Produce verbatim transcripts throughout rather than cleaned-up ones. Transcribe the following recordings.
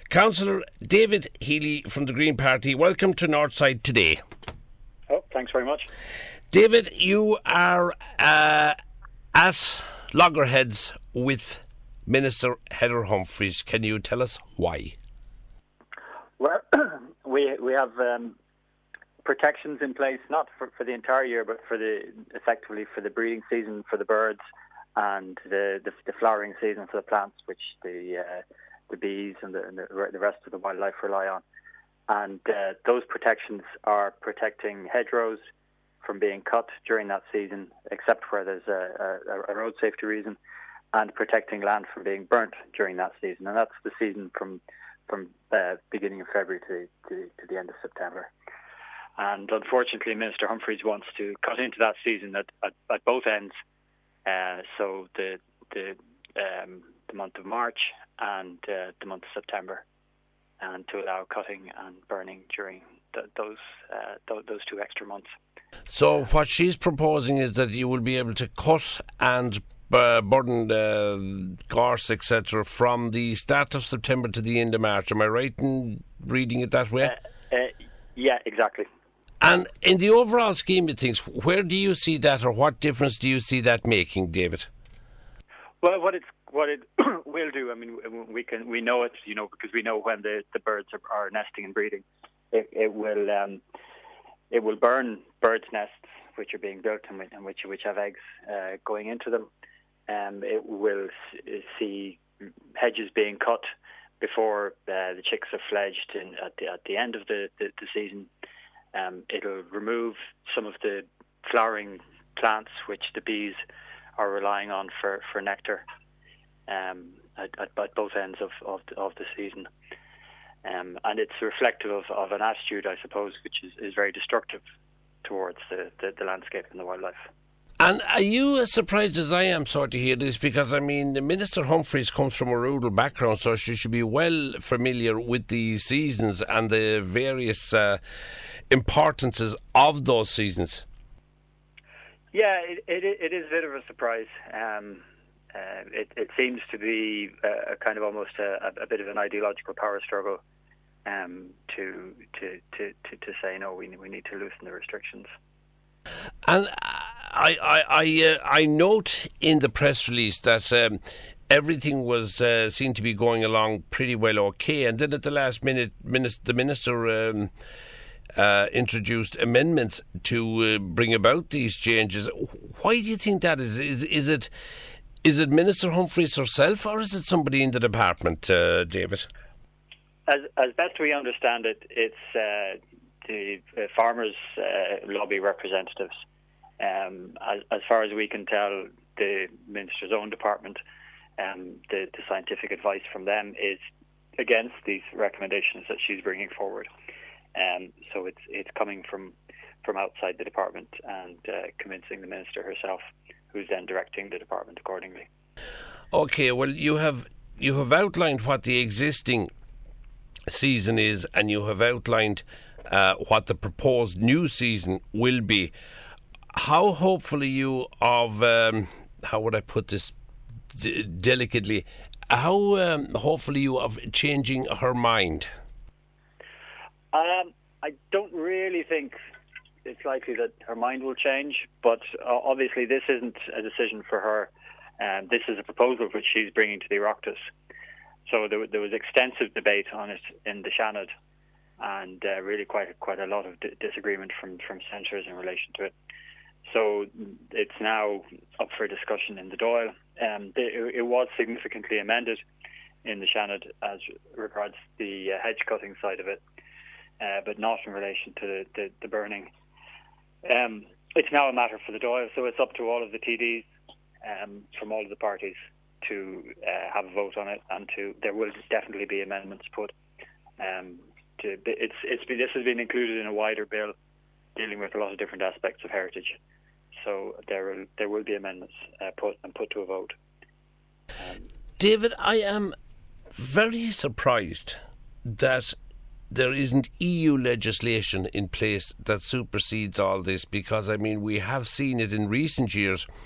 Councillor David Healy from the Green Party, welcome to Northside today. Oh, thanks very much. David, you are uh, at loggerheads with Minister Heather Humphreys. Can you tell us why? Well, we we have um, protections in place, not for, for the entire year, but for the effectively for the breeding season for the birds and the the, the flowering season for the plants, which the uh, the bees and the, and the the rest of the wildlife rely on. And uh, those protections are protecting hedgerows from being cut during that season, except where there's a, a, a road safety reason, and protecting land from being burnt during that season. And that's the season from from uh, beginning of February to, to, to the end of September. And unfortunately, Minister Humphreys wants to cut into that season at, at, at both ends. Uh, so the the um, the month of March and uh, the month of September, and to allow cutting and burning during the, those uh, th- those two extra months. So what she's proposing is that you will be able to cut and uh, burn uh, gorse, et cetera, from the start of September to the end of March. Am I right in reading it that way? Uh, uh, yeah, exactly. And in the overall scheme of things, where do you see that, or what difference do you see that making, David? Well, what it's what it will do, I mean, we can we know it, you know, because we know when the, the birds are, are nesting and breeding. It, it will um, it will burn birds' nests which are being built and, and which which have eggs uh, going into them. Um, it will see hedges being cut before uh, the chicks have fledged in, at the at the end of the, the, the season. Um, it'll remove some of the flowering plants which the bees are relying on for, for nectar um, at, at, at both ends of, of, the, of the season. Um, and it's reflective of, of an attitude, I suppose, which is, is very destructive towards the, the, the landscape and the wildlife. And are you as surprised as I am, sort of, hear this? Because, I mean, Minister Humphreys comes from a rural background, so she should be well familiar with the seasons and the various uh, importances of those seasons. Yeah, it, it, it is a bit of a surprise. Um, uh, it, it seems to be a, a kind of almost a, a bit of an ideological power struggle um, to, to, to, to, to say, no, we, we need to loosen the restrictions. And I I I, uh, I note in the press release that um, everything was uh, seemed to be going along pretty well, okay, and then at the last minute, minister, the minister um, uh, introduced amendments to uh, bring about these changes. Why do you think that is? Is is it is it Minister Humphreys herself, or is it somebody in the department, uh, David? As as best we understand it, it's uh, the uh, farmers' uh, lobby representatives. Um, as, as far as we can tell, the Minister's own department, um, the, the scientific advice from them is against these recommendations that she's bringing forward. Um, so it's it's coming from from outside the department and uh, convincing the Minister herself, who's then directing the department accordingly. Okay, well, you have you have outlined what the existing season is, and you have outlined uh, what the proposed new season will be. How hopeful are you of, um, how would I put this d- delicately, how um, hopeful are you of changing her mind? Um, I don't really think it's likely that her mind will change, but uh, obviously this isn't a decision for her. Um, this is a proposal which she's bringing to the Oireachtas. So there, there was extensive debate on it in the Seanad, and uh, really quite quite a lot of d- disagreement from, from senators in relation to it. So it's now up for discussion in the Dáil. Um, it, it was significantly amended in the Seanad as regards the uh, hedge cutting side of it, uh, but not in relation to the, the, the burning. Um, it's now a matter for the Dáil, so it's up to all of the T Ds um, from all of the parties to uh, have a vote on it, and to there will definitely be amendments put. Um, to it's it's been, this has been included in a wider bill dealing with a lot of different aspects of heritage. So there will, there will be amendments uh, put and put to a vote. Um, David, I am very surprised that there isn't E U legislation in place that supersedes all this, because, I mean, we have seen it in recent years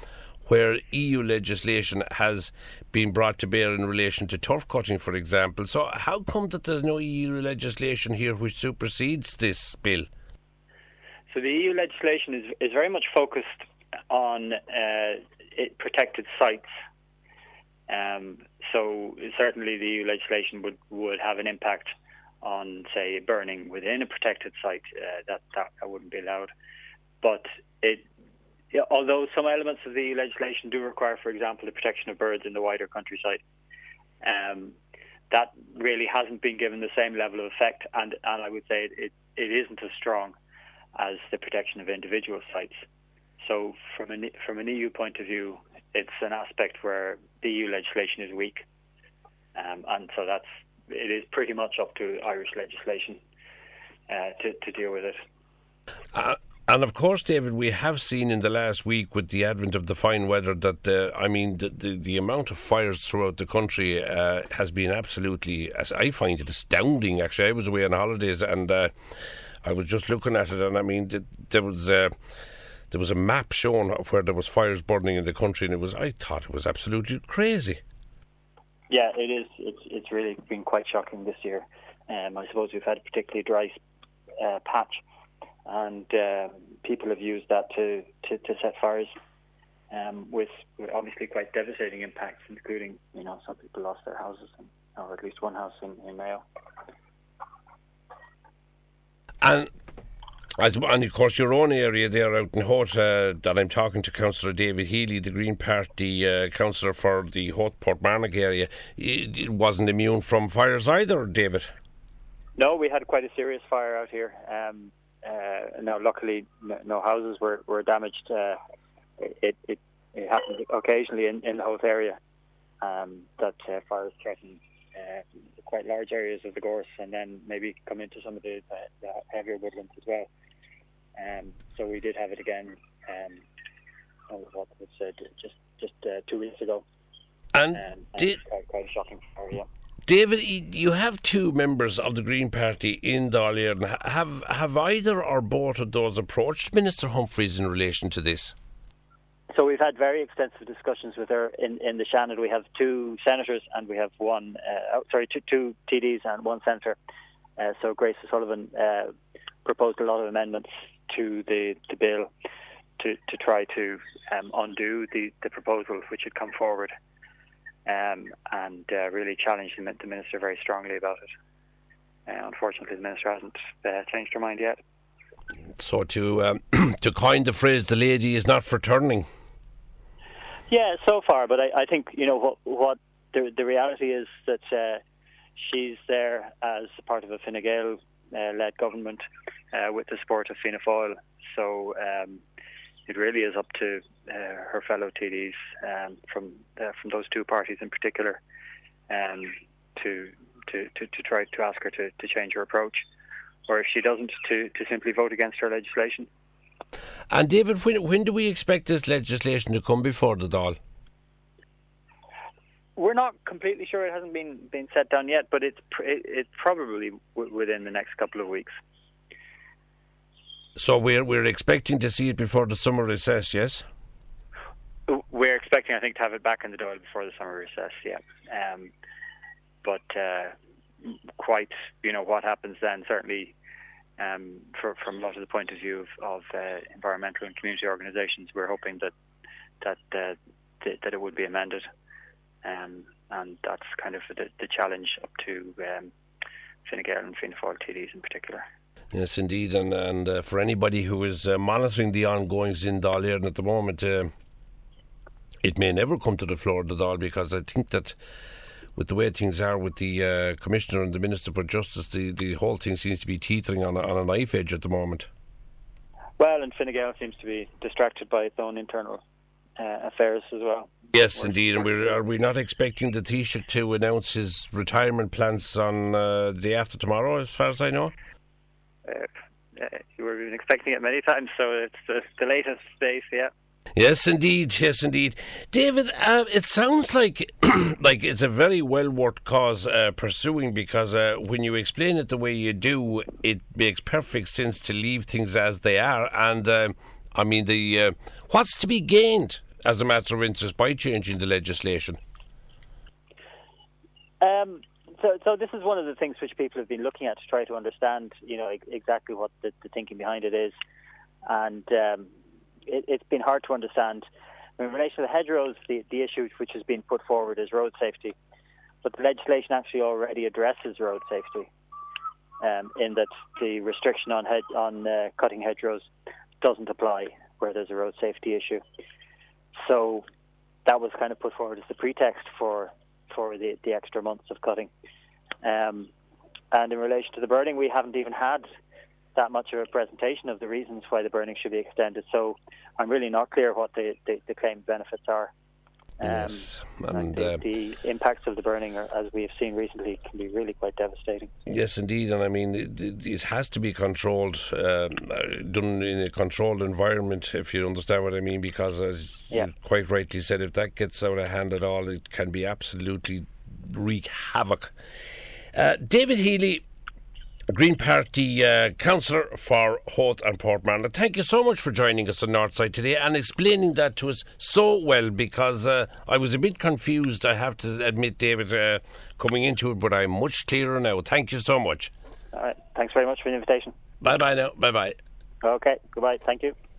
where E U legislation has been brought to bear in relation to turf cutting, for example. So how come that there's no E U legislation here which supersedes this bill? So the E U legislation is, is very much focused on uh, it protected sites. Um, so certainly the E U legislation would, would have an impact on, say, burning within a protected site. Uh, that, that that wouldn't be allowed. But it, yeah, although some elements of the E U legislation do require, for example, the protection of birds in the wider countryside, um, that really hasn't been given the same level of effect, and, and I would say it, it, it isn't as strong as the protection of individual sites. So from an, from an E U point of view, it's an aspect where the E U legislation is weak. Um, and so that's it is pretty much up to Irish legislation uh, to, to deal with it. Uh, and of course, David, we have seen in the last week with the advent of the fine weather that, uh, I mean, the, the, the amount of fires throughout the country uh, has been absolutely, as I find it, astounding. Actually, I was away on holidays and uh, I was just looking at it, and I mean, th- there was uh, there was a map shown of where there was fires burning in the country, and it was I thought it was absolutely crazy. Yeah, it is. It's it's really been quite shocking this year. Um, I suppose we've had a particularly dry uh, patch, and uh, people have used that to, to, to set fires, um, with, with obviously quite devastating impacts, including, you know, some people lost their houses, and, or at least one house in, in Mayo. And, as, and of course your own area there out in Howth, uh, that I'm talking to Councillor David Healy, the Green Party uh, councillor for the Howth Portmarnock area, it, it wasn't immune from fires either, David. No, we had quite a serious fire out here. Um, uh, now, luckily, no, no houses were, were damaged. Uh, it, it, it happens occasionally in, in the Howth area um, that uh, fires threaten Uh, quite large areas of the gorse, and then maybe come into some of the, the, the heavier woodlands as well. Um, so we did have it again. Um, oh, what was it? Just just uh, two weeks ago. And, um, and did, quite, quite a shocking fire, yeah. David, you have two members of the Green Party in Dáil Éireann. Have have either or both of those approached Minister Humphreys in relation to this? So we've had very extensive discussions with her in, in the Shannon. We have two senators and we have one, uh, oh, sorry, two, two T Ds and one senator. Uh, so Grace O'Sullivan uh, proposed a lot of amendments to the, the bill to, to try to um, undo the, the proposal which had come forward, um, and uh, really challenged the, the minister very strongly about it. Uh, unfortunately, the minister hasn't uh, changed her mind yet. So to um, to coin the phrase, the lady is not for turning. Yeah, so far, but I, I think, you know, what, what the, the reality is that uh, she's there as part of a Fine Gael-led uh, government uh, with the support of Fianna Fáil. So um, it really is up to uh, her fellow T Ds um, from uh, from those two parties in particular um, to, to, to, to try to ask her to, to change her approach. Or if she doesn't, to, to simply vote against her legislation. And David, when when do we expect this legislation to come before the Dáil? We're not completely sure. It hasn't been, been set down yet, but it's pr- it, it's probably w- within the next couple of weeks. So we're we're expecting to see it before the summer recess, yes? We're expecting, I think, to have it back in the Dáil before the summer recess. Yeah, um, but uh, quite, you know, what happens then certainly. Um, for, from a lot of the point of view of, of uh, environmental and community organisations, we're hoping that that uh, th- that it would be amended, um, and that's kind of the, the challenge up to um, Fine Gael and Fianna Fáil T Ds in particular. Yes, indeed, and and uh, for anybody who is uh, monitoring the ongoings in Dáil Éireann at the moment, uh, it may never come to the floor of the Dáil, because I think that, with the way things are with the uh, Commissioner and the Minister for Justice, the, the whole thing seems to be teetering on a, on a knife edge at the moment. Well, and Fine Gael seems to be distracted by its own internal uh, affairs as well. Yes, indeed, and we're, are we not expecting the Taoiseach to announce his retirement plans on uh, the day after tomorrow, as far as I know? Uh, uh, you were expecting it many times, so it's the, the latest date, yeah. Yes, indeed. Yes, indeed. David, uh, it sounds like like it's a very well worth cause uh, pursuing, because uh, when you explain it the way you do, it makes perfect sense to leave things as they are. And uh, I mean, the uh, what's to be gained as a matter of interest by changing the legislation? Um, so, so this is one of the things which people have been looking at to try to understand, you know, exactly what the, the thinking behind it is, and um, it, it's been hard to understand. In relation to the hedgerows, the, the issue which has been put forward is road safety, but the legislation actually already addresses road safety, um, in that the restriction on head, on uh, cutting hedgerows doesn't apply where there's a road safety issue. So that was kind of put forward as the pretext for for the, the extra months of cutting. Um, and in relation to the burning, we haven't even had that much of a presentation of the reasons why the burning should be extended. So I'm really not clear what the, the, the claimed benefits are. Um, yes, and, and the, uh, the impacts of the burning, are, as we have seen recently, can be really quite devastating. Yes, indeed, and I mean it, it has to be controlled, um, done in a controlled environment, if you understand what I mean. Because, as yeah. you quite rightly said, if that gets out of hand at all, it can be absolutely wreak havoc. Uh, David Healy, Green Party uh, councillor for Howth and Portmarnock, thank you so much for joining us on Northside today and explaining that to us so well, because uh, I was a bit confused, I have to admit, David, uh, coming into it, but I'm much clearer now. Thank you so much. All right. Thanks very much for the invitation. Bye-bye now. Bye-bye. Okay. Goodbye. Thank you.